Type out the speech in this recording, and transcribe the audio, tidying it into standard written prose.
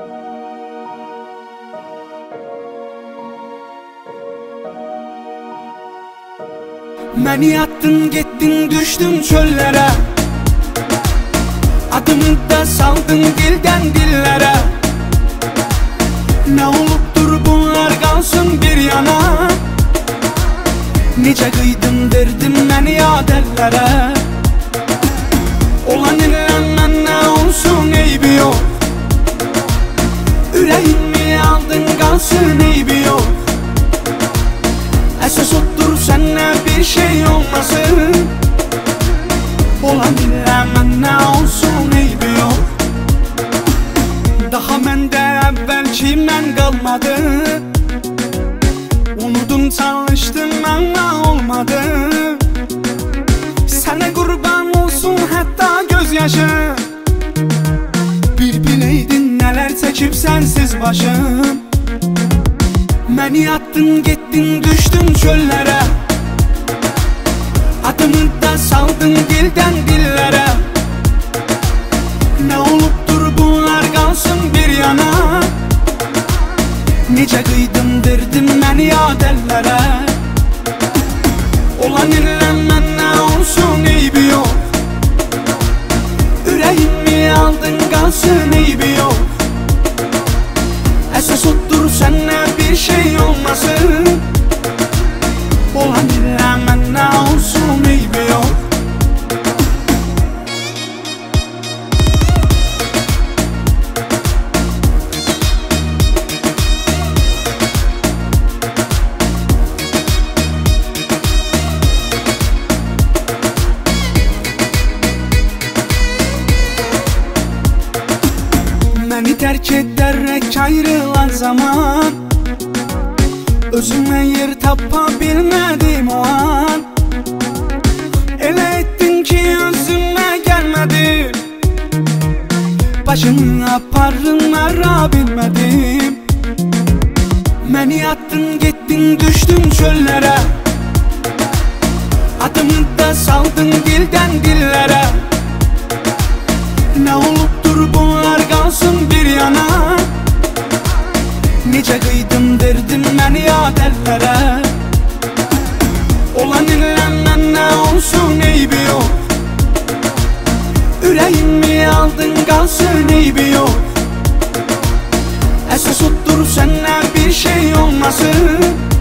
Məni attın, getdin, düşdün çöllere. Adımı da saldın dilden dillere. Ne olubdur bunlar kalsın bir yana. Necə qıydım verdim məni yad əllərə. Olan ilən mənə olsun eybi yox. Ürəyimi aldın qalsın eybi yox. Əsas otur sənə bir şey olmasın. Olan ilən mənə olsun eybi yox. Daha məndə əvvəlki mən qalmadı. Unudum çalıştım ama olmadı. Sana kurban olsun hatta gözyaşım. Bir bileydin neler çekip sensiz başım. Məni attın, getdin, düşdün çöllere. Adımı da saldın dilden dillere. Ne olubdur bunlar kalsın bir yana. Necə qıydım verdim məni yad əllərə. Olan ilən mənə olsun eybi yox. Ürəyimi aldın qalsın eybi yox. Əsas otur sənə bir şey olmasın. Olan ilən mənə olsun eybi yox. Məni tərk edərək ayrılan zaman özümə yer tapa bilmədim o an. Elə etdin ki özümə gəlmədim. Başımı aparınlara bilmədim. Məni attın, getdin, düşdün çöllere. Adımı da saldın dildən dillere. Ne olubdur bunlar kalsın bir yana. Necə qıydım verdim məni yad əllərə. Olan ilən mənə olsun eybi yox. Ürəyimi aldın qalsın eybi yox. Əsas otur sənə bir şey olmasın.